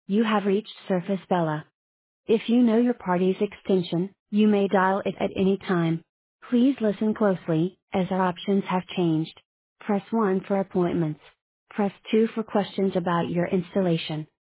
You have reached Surface Bella. If you know your party's extension, you may dial it at any time. Please listen closely, as our options have changed. Press 1 for appointments. Press 2 for questions about your installation.